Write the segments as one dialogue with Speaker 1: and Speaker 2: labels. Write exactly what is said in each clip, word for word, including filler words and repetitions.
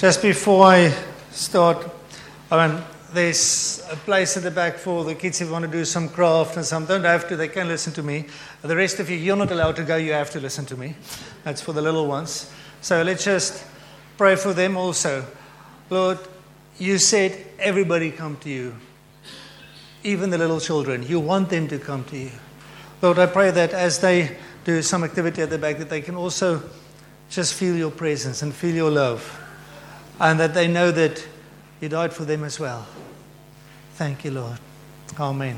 Speaker 1: Just before I start, I mean, there's a place at the back for the kids if you want to do some craft and some. Don't have to, they can listen to me. The rest of you, you're not allowed to go, you have to listen to me. That's for the little ones. So let's just pray for them also. Lord, you said everybody come to you. Even the little children. You want them to come to you. Lord, I pray that as they do some activity at the back, that they can also just feel your presence and feel your love. And that they know that you died for them as well. Thank you, Lord. Amen.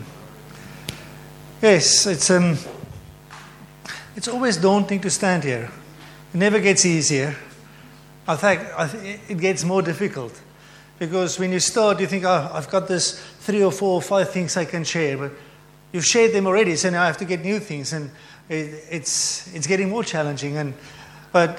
Speaker 1: Yes, it's um, it's always daunting to stand here. It never gets easier. I think I th- it gets more difficult. Because when you start, you think, oh, I've got this three or four or five things I can share. But you've shared them already, so now I have to get new things. And it, it's it's getting more challenging. And But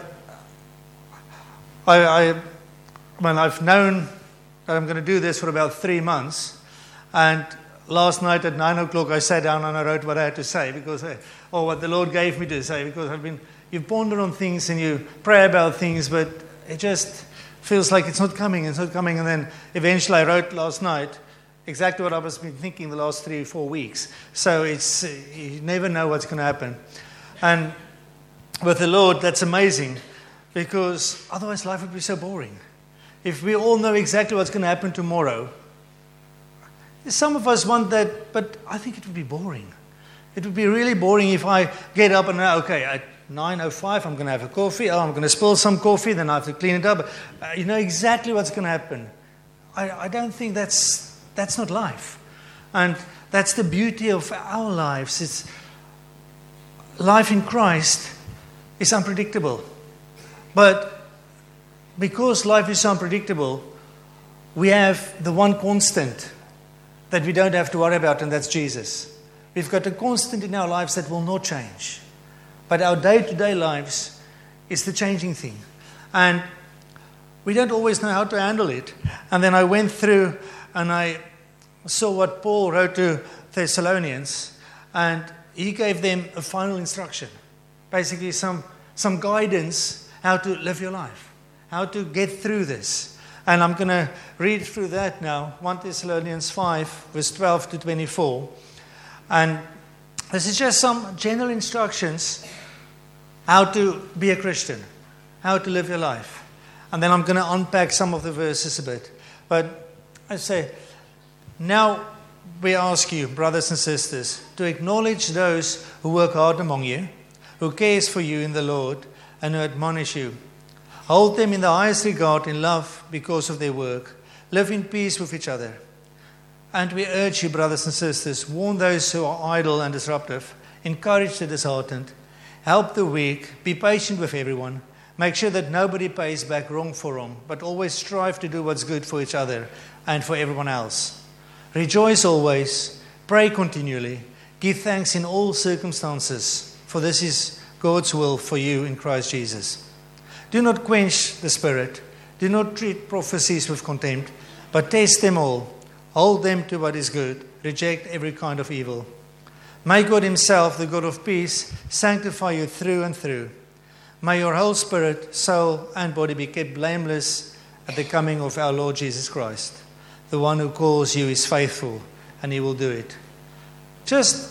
Speaker 1: I, I, well, I've known that I'm going to do this for about three months. And last night at nine o'clock, I sat down and I wrote what I had to say. because I, Or what the Lord gave me to say. Because I've been, you ponder on things and you pray about things, but it just feels like it's not coming, it's not coming. And then eventually I wrote last night exactly what I was been thinking the last three or four weeks. So it's you never know what's going to happen. And with the Lord, that's amazing, because otherwise life would be so boring. If we all know exactly what's going to happen tomorrow, some of us want that, but I think it would be boring. It would be really boring if I get up and know, okay, at nine oh five I'm going to have a coffee. Oh, I'm going to spill some coffee, then I have to clean it up. Uh, you know exactly what's going to happen. I, I don't think that's that's not life. And that's the beauty of our lives. It's life in Christ is unpredictable. But because life is unpredictable, we have the one constant that we don't have to worry about, and that's Jesus. We've got a constant in our lives that will not change. But our day-to-day lives is the changing thing. And we don't always know how to handle it. And then I went through and I saw what Paul wrote to Thessalonians, and he gave them a final instruction. Basically some, some guidance how to live your life, how to get through this. And I'm going to read through that now, First Thessalonians five, verse twelve to twenty-four. And this is just some general instructions how to be a Christian, how to live your life. And then I'm going to unpack some of the verses a bit. But I say, now we ask you, brothers and sisters, to acknowledge those who work hard among you, who cares for you in the Lord, and who admonish you. Hold them in the highest regard in love because of their work. Live in peace with each other. And we urge you, brothers and sisters, warn those who are idle and disruptive, encourage the disheartened, help the weak, be patient with everyone, make sure that nobody pays back wrong for wrong, but always strive to do what's good for each other and for everyone else. Rejoice always, pray continually, give thanks in all circumstances, for this is God's will for you in Christ Jesus. Do not quench the spirit, do not treat prophecies with contempt, but test them all. Hold them to what is good. Reject every kind of evil. May God himself, the God of peace, sanctify you through and through. May your whole spirit, soul, and body be kept blameless at the coming of our Lord Jesus Christ. The one who calls you is faithful, and he will do it. Just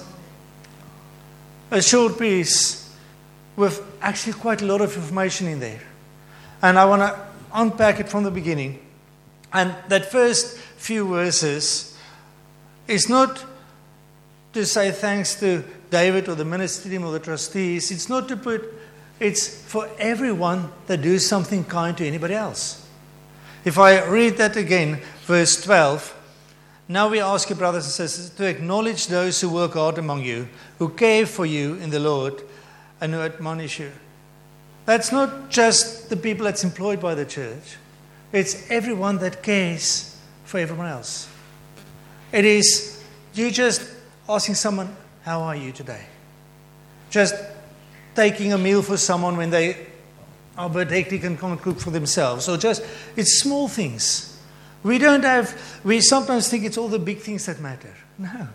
Speaker 1: a short piece with actually quite a lot of information in there. And I want to unpack it from the beginning. And that first few verses is not to say thanks to David or the ministry team or the trustees. It's not to put, it's for everyone that do something kind to anybody else. If I read that again, verse twelve, now we ask you, brothers and sisters, to acknowledge those who work hard among you, who care for you in the Lord, and who admonish you. That's not just the people that's employed by the church. It's everyone that cares for everyone else. It is you just asking someone, how are you today? Just taking a meal for someone when they are a bit hectic and can't cook for themselves. Or just, it's small things. We don't have, we sometimes think it's all the big things that matter. No.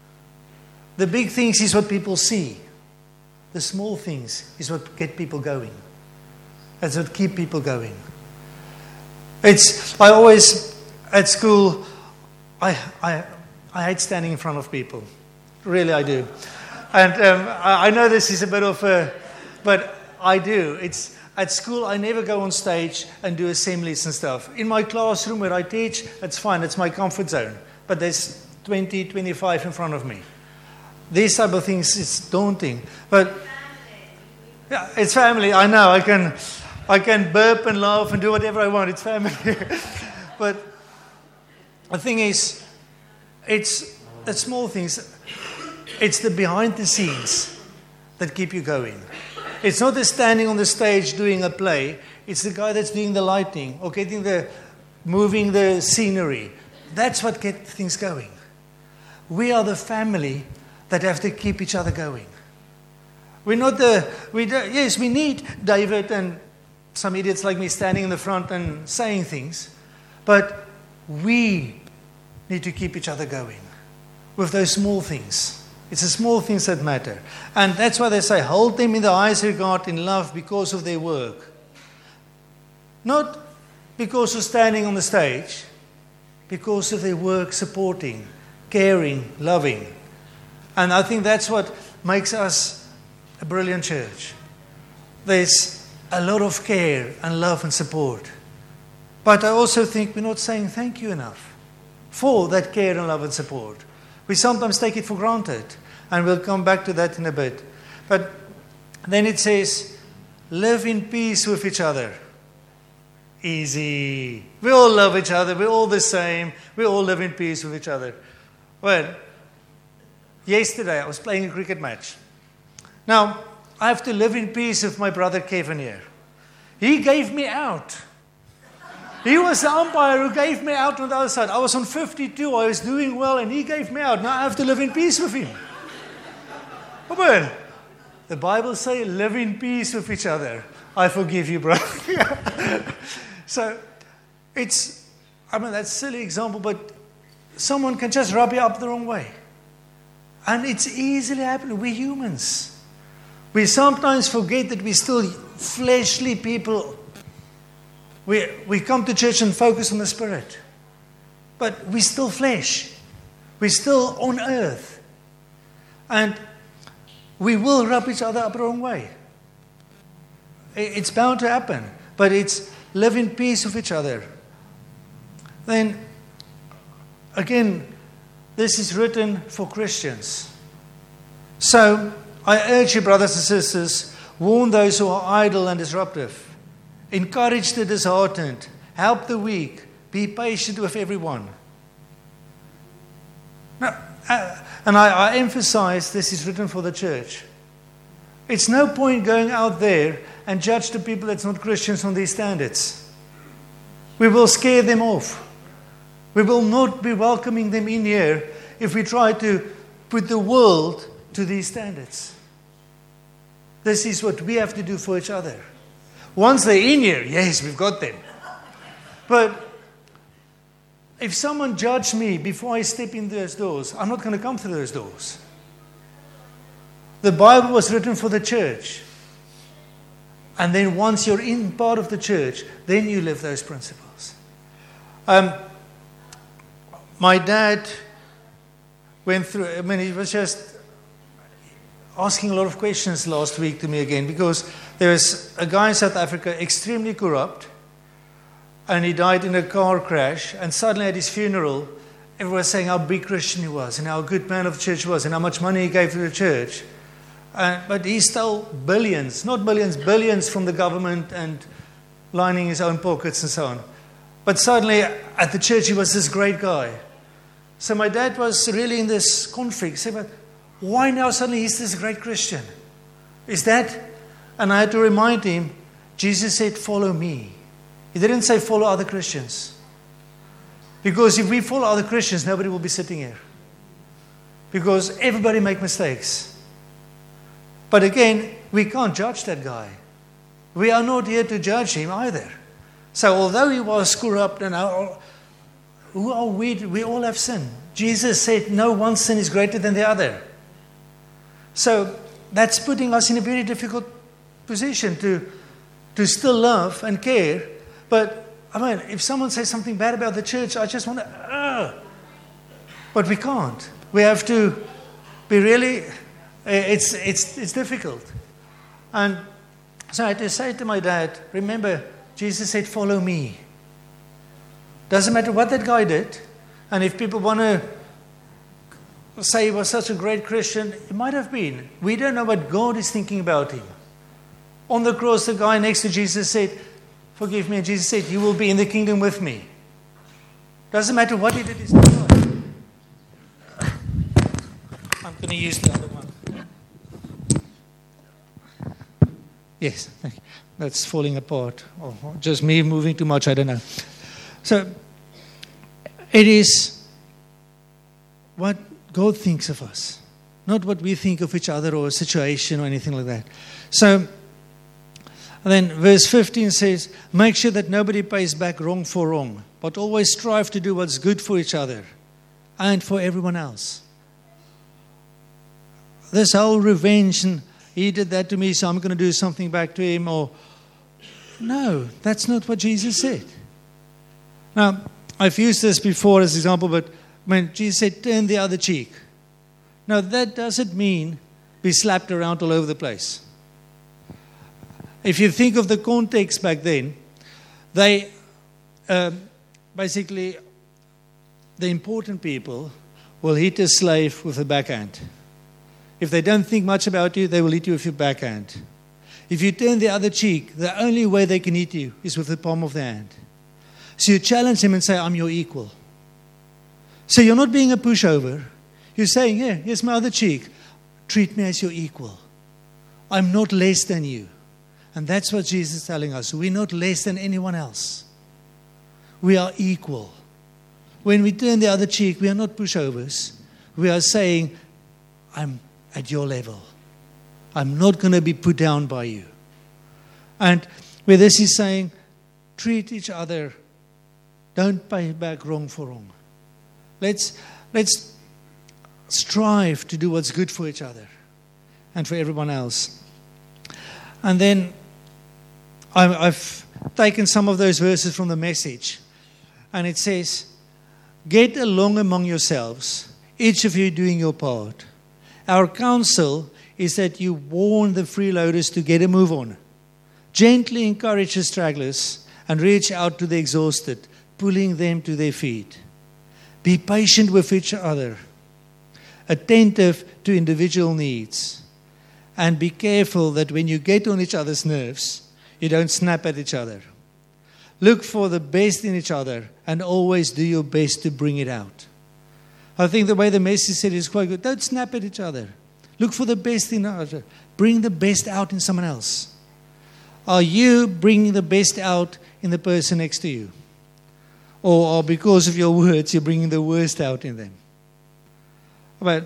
Speaker 1: The big things is what people see. The small things is what get people going. That's what keep people going. It's, I always, at school, I, I, I hate standing in front of people. Really, I do. And um, I, I know this is a bit of a, but I do. It's, at school, I never go on stage and do assemblies and stuff. In my classroom where I teach, that's fine. It's my comfort zone. But there's twenty, twenty-five in front of me. These type of things, it's daunting. But yeah, it's family. I know. I can, I can burp and laugh and do whatever I want. It's family. But the thing is, it's the small things. It's the behind the scenes that keep you going. It's not the standing on the stage doing a play. It's the guy that's doing the lighting or getting the, moving the scenery. That's what gets things going. We are the family that have to keep each other going. We're not the, we do, yes, we need David and some idiots like me standing in the front and saying things, but we need to keep each other going with those small things. It's the small things that matter. And that's why they say, hold them in the highest regard in love because of their work. Not because of standing on the stage, because of their work supporting, caring, loving. And I think that's what makes us a brilliant church. There's a lot of care and love and support. But I also think we're not saying thank you enough for that care and love and support. We sometimes take it for granted, and we'll come back to that in a bit. But then it says, live in peace with each other. Easy. We all love each other. We're all the same. We all live in peace with each other. Well, yesterday I was playing a cricket match. Now, I have to live in peace with my brother Kevin here. He gave me out. He was the umpire who gave me out on the other side. I was on fifty-two. I was doing well, and he gave me out. Now I have to live in peace with him. Come on. The Bible says, live in peace with each other. I forgive you, brother. So, it's, I mean, that's a silly example, but someone can just rub you up the wrong way. And it's easily happening. We're humans. We sometimes forget that we're still fleshly people. We, we come to church and focus on the Spirit. But we're still flesh. We're still on earth. And we will rub each other up the wrong way. It's bound to happen. But it's live in peace with each other. Then, again, this is written for Christians. So, I urge you, brothers and sisters, warn those who are idle and disruptive. Encourage the disheartened. Help the weak. Be patient with everyone. Now, uh, and I, I emphasize this is written for the church. It's no point going out there and judge the people that's not Christians on these standards. We will scare them off. We will not be welcoming them in here if we try to put the world to these standards. This is what we have to do for each other. Once they're in here, yes, we've got them. But if someone judged me before I step in those doors, I'm not going to come through those doors. The Bible was written for the church. And then once you're in part of the church, then you live those principles. Um, my dad went through, I mean, he was just asking a lot of questions last week to me again, because there was a guy in South Africa, extremely corrupt, and he died in a car crash, and suddenly at his funeral, everyone was saying how big Christian he was, and how good man of the church was, and how much money he gave to the church. Uh, but he stole billions, not billions, billions from the government and lining his own pockets and so on. But suddenly at the church he was this great guy. So my dad was really in this conflict. He said, but why now suddenly he's this great Christian? Is that? And I had to remind him, Jesus said, follow me. He didn't say follow other Christians. Because if we follow other Christians, nobody will be sitting here. Because everybody make mistakes. But again, we can't judge that guy. We are not here to judge him either. So although he was corrupt, and our, who are we? We all have sin. Jesus said no one sin is greater than the other. So that's putting us in a very difficult position to, to still love and care. But I mean, if someone says something bad about the church, I just want to, uh, but we can't. We have to be really, it's, it's, it's difficult. And so I had to say to my dad, remember, Jesus said, follow me. Doesn't matter what that guy did. And if people want to say he was such a great Christian, it might have been. We don't know what God is thinking about him. On the cross, the guy next to Jesus said, forgive me. And Jesus said, you will be in the kingdom with me. Doesn't matter what he did. It's not God. I'm going to use the other one. Yes, that's falling apart. Or just me moving too much, I don't know. So, it is what God thinks of us, not what we think of each other or a situation or anything like that. So, then verse fifteen says, make sure that nobody pays back wrong for wrong, but always strive to do what's good for each other and for everyone else. This whole revenge, and he did that to me, so I'm going to do something back to him, or no, that's not what Jesus said. Now, I've used this before as an example, but when Jesus said, turn the other cheek. Now, that doesn't mean be slapped around all over the place. If you think of the context back then, they um, basically, the important people will hit a slave with a backhand. If they don't think much about you, they will hit you with your backhand. If you turn the other cheek, the only way they can hit you is with the palm of their hand. So you challenge him and say, I'm your equal. So you're not being a pushover. You're saying, yeah, here's my other cheek. Treat me as your equal. I'm not less than you. And that's what Jesus is telling us. We're not less than anyone else. We are equal. When we turn the other cheek, we are not pushovers. We are saying, I'm at your level. I'm not going to be put down by you. And where this is saying, treat each other. Don't pay back wrong for wrong. Let's, let's strive to do what's good for each other and for everyone else. And then I've taken some of those verses from the Message. And it says, get along among yourselves, each of you doing your part. Our counsel is that you warn the freeloaders to get a move on. Gently encourage the stragglers and reach out to the exhausted, pulling them to their feet. Be patient with each other, attentive to individual needs, and be careful that when you get on each other's nerves, you don't snap at each other. Look for the best in each other and always do your best to bring it out. I think the way the Message said is quite good. Don't snap at each other. Look for the best in others. Bring the best out in someone else. Are you bringing the best out in the person next to you? Or, or because of your words, you're bringing the worst out in them? But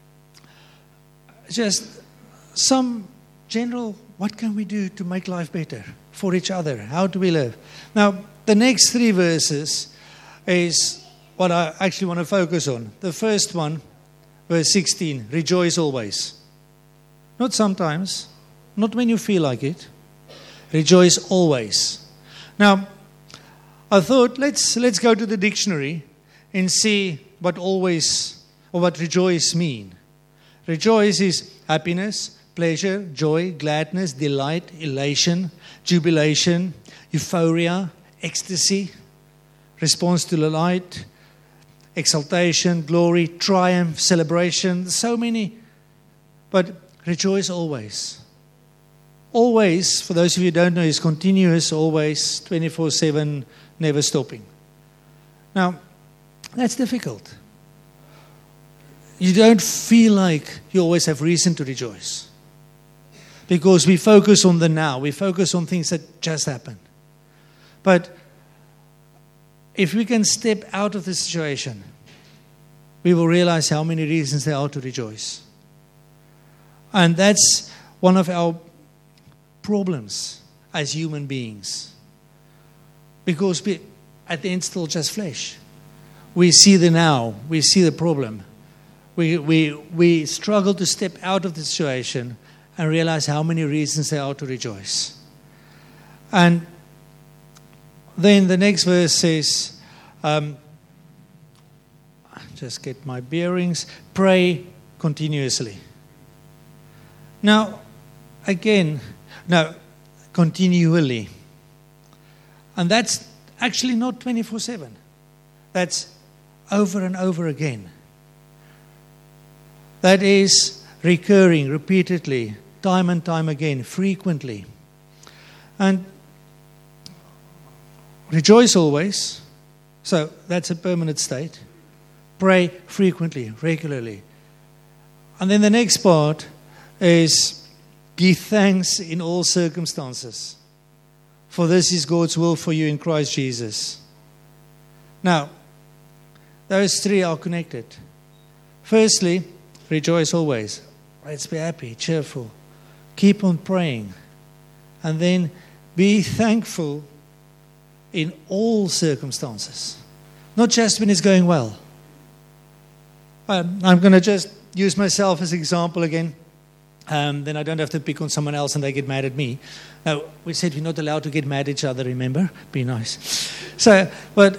Speaker 1: just some general, what can we do to make life better for each other? How do we live? Now, the next three verses is what I actually want to focus on. The first one, verse sixteen, rejoice always. Not sometimes, not when you feel like it. Rejoice always. Now, I thought, let's let's go to the dictionary and see what always or what rejoice mean. Rejoice is happiness, pleasure, joy, gladness, delight, elation, jubilation, euphoria, ecstasy, response to the light, exaltation, glory, triumph, celebration. So many. But rejoice always. Always, for those of you who don't know, is continuous, always, twenty-four seven, never stopping. Now, that's difficult. You don't feel like you always have reason to rejoice. Because we focus on the now. We focus on things that just happened. But if we can step out of the situation, we will realize how many reasons there are to rejoice. And that's one of our problems as human beings. Because we, at the end, still just flesh. We see the now. We see the problem. We, we, we struggle to step out of the situation and realize how many reasons there are to rejoice. And then the next verse says, um, just get my bearings, pray continuously. Now, again, no, continually. And that's actually not twenty-four seven. That's over and over again. That is recurring, repeatedly, time and time again, frequently. And rejoice always. So that's a permanent state. Pray frequently, regularly. And then the next part is give thanks in all circumstances. For this is God's will for you in Christ Jesus. Now, those three are connected. Firstly, rejoice always. Let's be happy, cheerful. Keep on praying. And then be thankful in all circumstances. Not just when it's going well. Um, I'm going to just use myself as an example again. Um, then I don't have to pick on someone else and they get mad at me. Now, we said we're not allowed to get mad at each other, remember? Be nice. So, but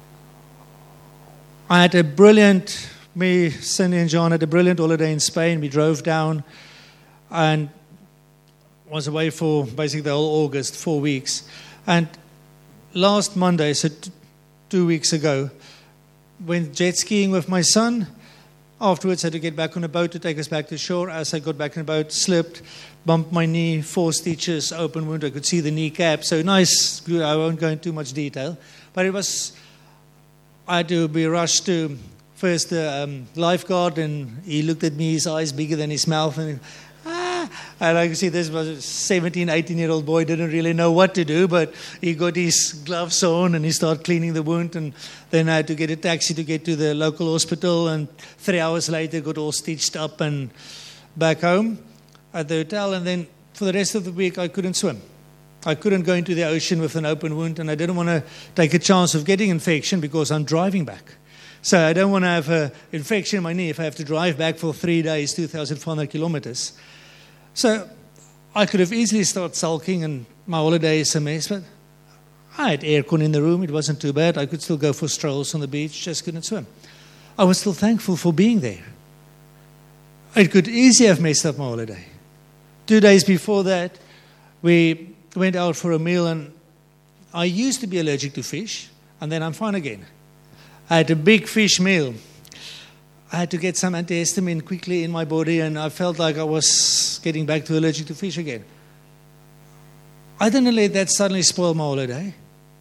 Speaker 1: I had a brilliant, me, Cindy and John had a brilliant holiday in Spain. We drove down and was away for basically the whole August, four weeks. And last Monday, so t- two weeks ago, went jet skiing with my son. Afterwards, I had to get back on a boat to take us back to shore. As I got back on the boat, slipped, bumped my knee, four stitches, open wound. I could see the kneecap. So nice. I won't go into too much detail. But it was, I had to be rushed to first the um, lifeguard, and he looked at me, his eyes bigger than his mouth. And ah, and I could see this was a seventeen, eighteen-year-old boy, didn't really know what to do, but he got his gloves on and he started cleaning the wound. And then I had to get a taxi to get to the local hospital, and three hours later got all stitched up and back home at the hotel. And then for the rest of the week I couldn't swim. I couldn't go into the ocean with an open wound, and I didn't want to take a chance of getting infection because I'm driving back. So I don't want to have an infection in my knee if I have to drive back for three days, two thousand four hundred kilometers. So I could have easily started sulking and my holiday is a mess, but I had aircon in the room. It wasn't too bad. I could still go for strolls on the beach, just couldn't swim. I was still thankful for being there. It could easily have messed up my holiday. Two days before that, we went out for a meal, and I used to be allergic to fish, and then I'm fine again. I had a big fish meal. I had to get some antihistamine quickly in my body, and I felt like I was getting back to allergic to fish again. I didn't let that suddenly spoil my holiday.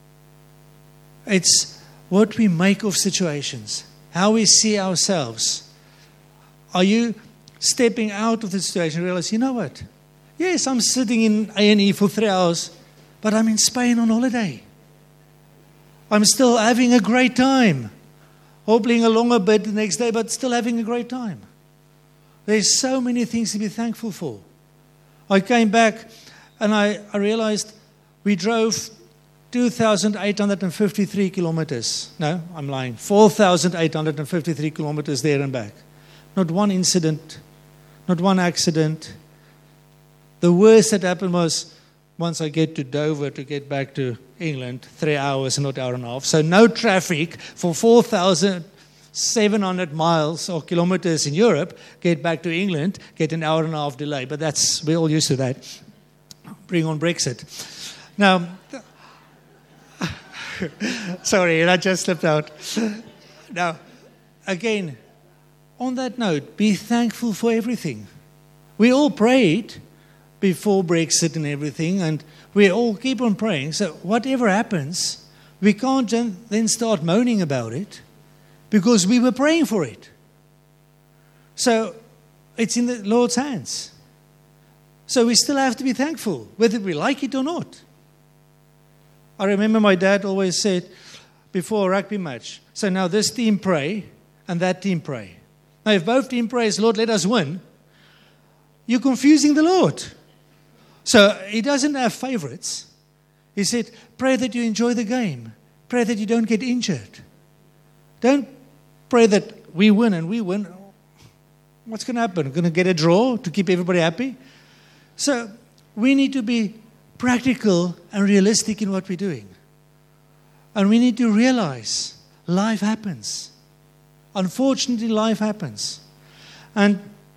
Speaker 1: It's what we make of situations, how we see ourselves. Are you stepping out of the situation and realize, you know what? Yes, I'm sitting in A and E for three hours, but I'm in Spain on holiday. I'm still having a great time. Hobbling along a bit the next day, but still having a great time. There's so many things to be thankful for. I came back and I, I realized we drove two thousand eight hundred fifty-three kilometers. No, I'm lying. four thousand eight hundred fifty-three kilometers there and back. Not one incident, not one accident. The worst that happened was once I get to Dover to get back to England, three hours, not an hour and a half. So no traffic for four thousand seven hundred miles or kilometers in Europe, get back to England, get an hour and a half delay. But that's, we're all used to that. Bring on Brexit. Now, sorry, I just slipped out. Now, again, on that note, be thankful for everything. We all prayed before Brexit and everything, and we all keep on praying. So whatever happens, we can't then start moaning about it because we were praying for it. So it's in the Lord's hands. So we still have to be thankful, whether we like it or not. I remember my dad always said before a rugby match, so now this team pray and that team pray. Now if both team prays, Lord, let us win, you're confusing the Lord. So he doesn't have favorites. He said, pray that you enjoy the game. Pray that you don't get injured. Don't pray that we win and we win. What's going to happen? We're going to get a draw to keep everybody happy? So we need to be practical and realistic in what we're doing. And we need to realize life happens. Unfortunately, life happens. And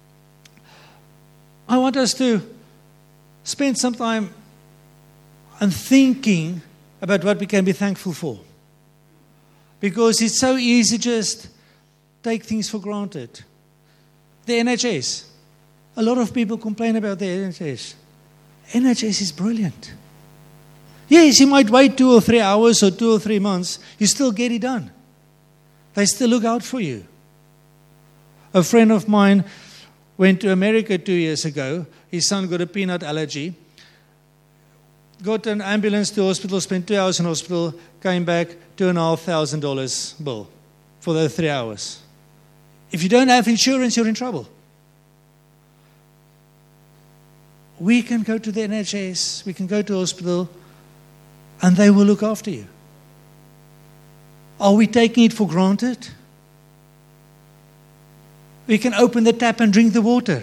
Speaker 1: I want us to spend some time on thinking about what we can be thankful for. Because it's so easy to just take things for granted. The N H S. A lot of people complain about the N H S. N H S is brilliant. Yes, you might wait two or three hours or two or three months. You still get it done. They still look out for you. A friend of mine went to America two years ago. His son got a peanut allergy. Got an ambulance to hospital, spent two hours in hospital, came back, two and a half thousand dollars bill for those three hours. If you don't have insurance, you're in trouble. We can go to the N H S, we can go to hospital, and they will look after you. Are we taking it for granted? We can open the tap and drink the water.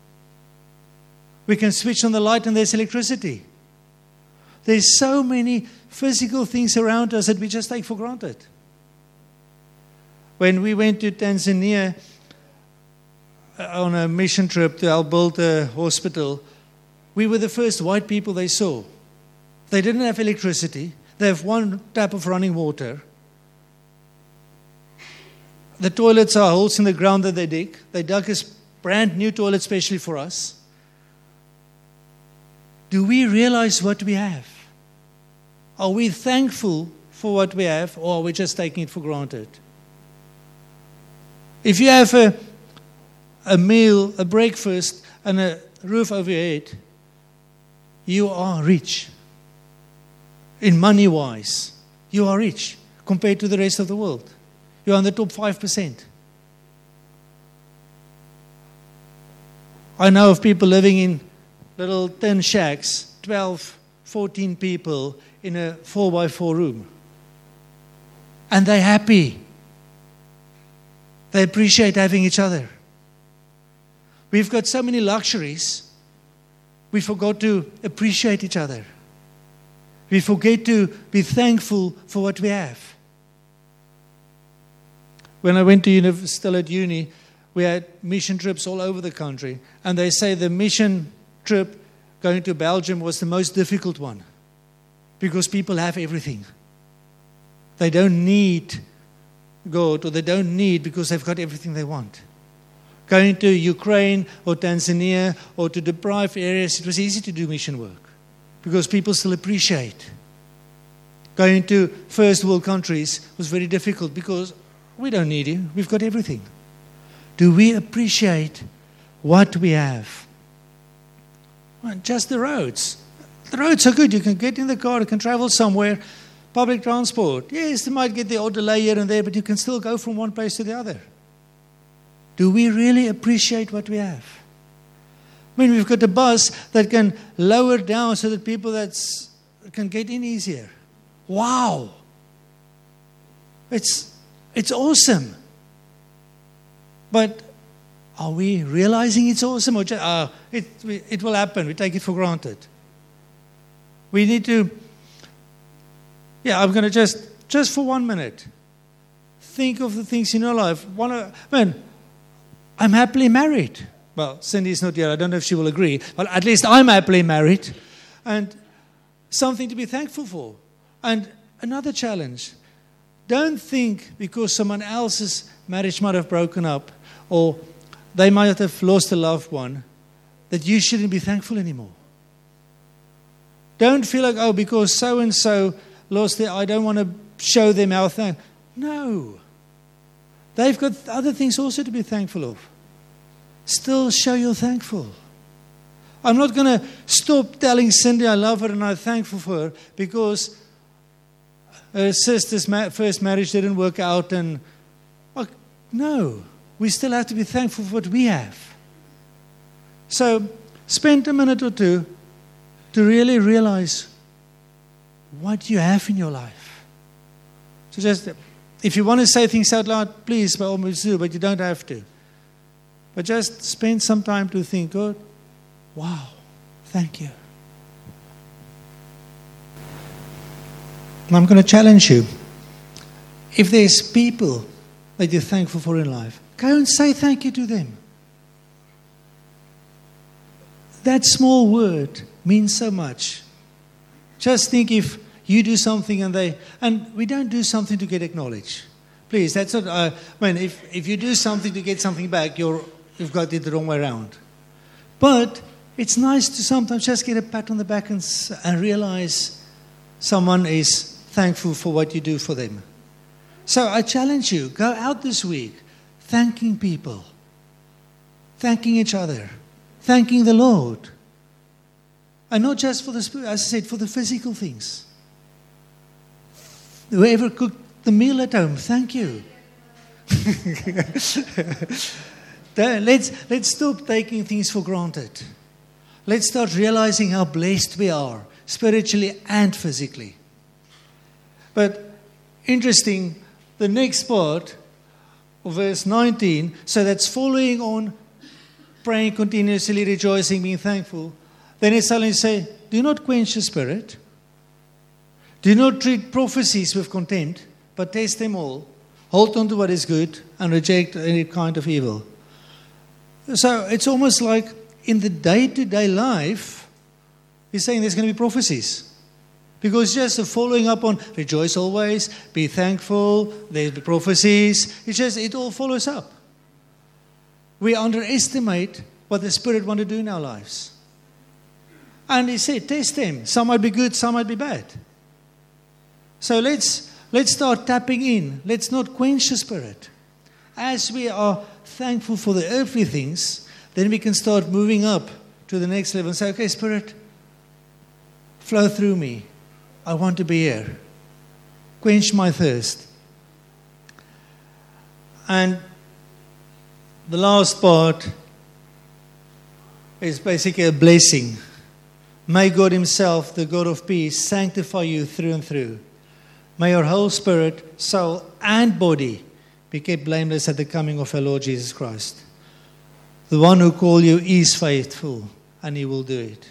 Speaker 1: We can switch on the light and there's electricity. There's so many physical things around us that we just take for granted. When we went to Tanzania on a mission trip to help build a hospital, we were the first white people they saw. They didn't have electricity. They have one tap of running water. The toilets are holes in the ground that they dig. They dug a brand new toilet specially for us. Do we realize what we have? Are we thankful for what we have, or are we just taking it for granted? If you have a, a meal, a breakfast, and a roof over your head, you are rich. In money-wise, you are rich compared to the rest of the world. You're in the top five percent. I know of people living in little tin shacks, twelve, fourteen people in a four by four room. And they're happy. They appreciate having each other. We've got so many luxuries, we forgot to appreciate each other. We forget to be thankful for what we have. When I went to uni- still at uni, we had mission trips all over the country. And they say the mission trip going to Belgium was the most difficult one. Because people have everything. They don't need God, or they don't need because they've got everything they want. Going to Ukraine or Tanzania or to deprived areas, it was easy to do mission work. Because people still appreciate. Going to first world countries was very difficult because we don't need you. We've got everything. Do we appreciate what we have? Well, just the roads. The roads are good. You can get in the car, you can travel somewhere. Public transport. Yes, they might get the odd delay here and there, but you can still go from one place to the other. Do we really appreciate what we have? I mean, we've got a bus that can lower down so that people that's, can get in easier. Wow. It's, it's awesome. But are we realizing it's awesome? Or just, uh, it, it will happen. We take it for granted. We need to, yeah, I'm going to just, just for one minute, think of the things in your life. One, of, man, I'm happily married. Well, Cindy's not here. I don't know if she will agree. But at least I'm happily married. And something to be thankful for. And another challenge. Don't think because someone else's marriage might have broken up or they might have lost a loved one that you shouldn't be thankful anymore. Don't feel like, oh, because so-and-so lost their, I don't want to show them how thankful. No. They've got other things also to be thankful of. Still show you're thankful. I'm not going to stop telling Cindy I love her and I'm thankful for her because her sister's ma- first marriage didn't work out. And well, no, we still have to be thankful for what we have. So spend a minute or two to really realize what you have in your life. So just, if you want to say things out loud, please, by all means do, but you don't have to. But just spend some time to think, God, wow, thank you. And I'm going to challenge you. if there's people that you're thankful for in life, go and say thank you to them. That small word means so much. Just think if you do something and they, and we don't do something to get acknowledged. Please, that's not, uh, I mean, if, if you do something to get something back, you're, you've got it the wrong way around. But it's nice to sometimes just get a pat on the back and, and realize someone is thankful for what you do for them. So I challenge you, go out this week thanking people, thanking each other, thanking the Lord. And not just for the spirit, as I said, for the physical things. Whoever cooked the meal at home, thank you. let's, let's stop taking things for granted. Let's start realizing how blessed we are, spiritually and physically. But interesting, the next part of verse nineteen, so that's following on, praying continuously, rejoicing, being thankful. Then it's suddenly say, do not quench the spirit. Do not treat prophecies with contempt, but test them all. Hold on to what is good and reject any kind of evil. So it's almost like in the day-to-day life, he's saying there's going to be prophecies. Because just the following up on rejoice always, be thankful, there'll be prophecies. It's just, it all follows up. We underestimate what the Spirit wants to do in our lives. And he said, test them. Some might be good, some might be bad. So let's let's start tapping in. Let's not quench the Spirit. As we are thankful for the earthly things, then we can start moving up to the next level and say, okay, Spirit, flow through me. I want to be here. Quench my thirst. And the last part is basically a blessing. May God himself, the God of peace, sanctify you through and through. May your whole spirit, soul, and body be kept blameless at the coming of our Lord Jesus Christ. The one who called you is faithful, and he will do it.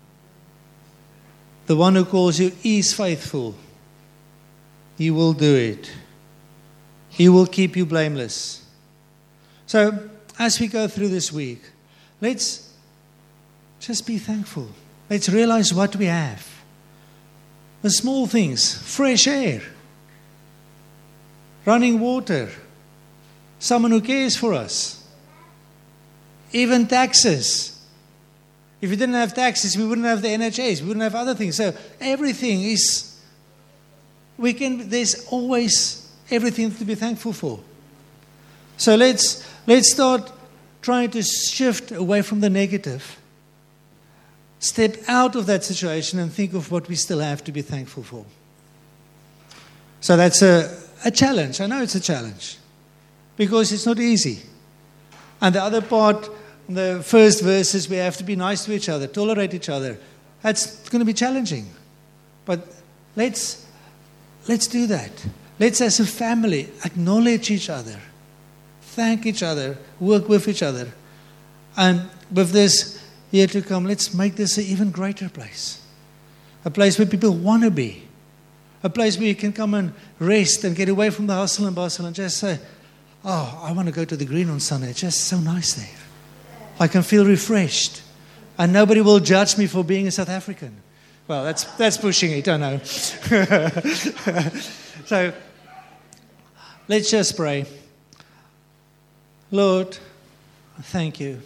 Speaker 1: The one who calls you is faithful. He will do it. He will keep you blameless. So, as we go through this week, let's just be thankful. Let's realize what we have. The small things, fresh air, running water, someone who cares for us, even taxes. If we didn't have taxes, we wouldn't have the N H S, we wouldn't have other things. So everything is, we can, there's always everything to be thankful for. So let's, let's start trying to shift away from the negative. Step out of that situation and think of what we still have to be thankful for. So that's a, a challenge. I know it's a challenge because it's not easy. And the other part, the first verse is we have to be nice to each other, tolerate each other. That's going to be challenging. But let's, let's do that. Let's as a family acknowledge each other, thank each other, work with each other. And with this year to come, let's make this an even greater place. A place where people want to be. A place where you can come and rest and get away from the hustle and bustle and just say, oh, I want to go to the green on Sunday. It's just so nice there. I can feel refreshed. And nobody will judge me for being a South African. Well, that's that's pushing it, I know. So, let's just pray. Lord, thank you.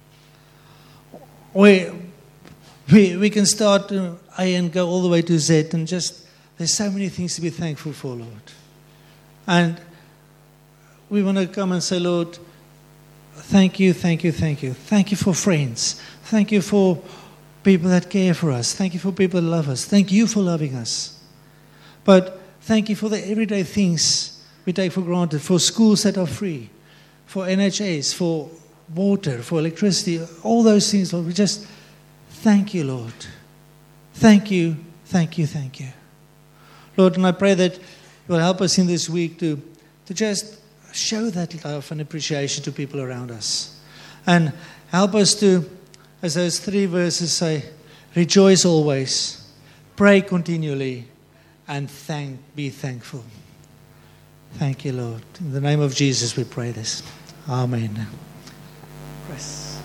Speaker 1: We, we, we can start uh, A and go all the way to Z and just, there's so many things to be thankful for, Lord. And we want to come and say, Lord, thank you, thank you, thank you. Thank you for friends. Thank you for people that care for us. Thank you for people that love us. Thank you for loving us. But thank you for the everyday things we take for granted, for schools that are free, for N H S, for water, for electricity, all those things, Lord. We just thank you, Lord. Thank you, thank you, thank you. Lord, and I pray that you will help us in this week to, to just show that love and appreciation to people around us. And help us to, as those three verses say, rejoice always, pray continually, and thank, be thankful. Thank you, Lord. In the name of Jesus we pray this. Amen. Press.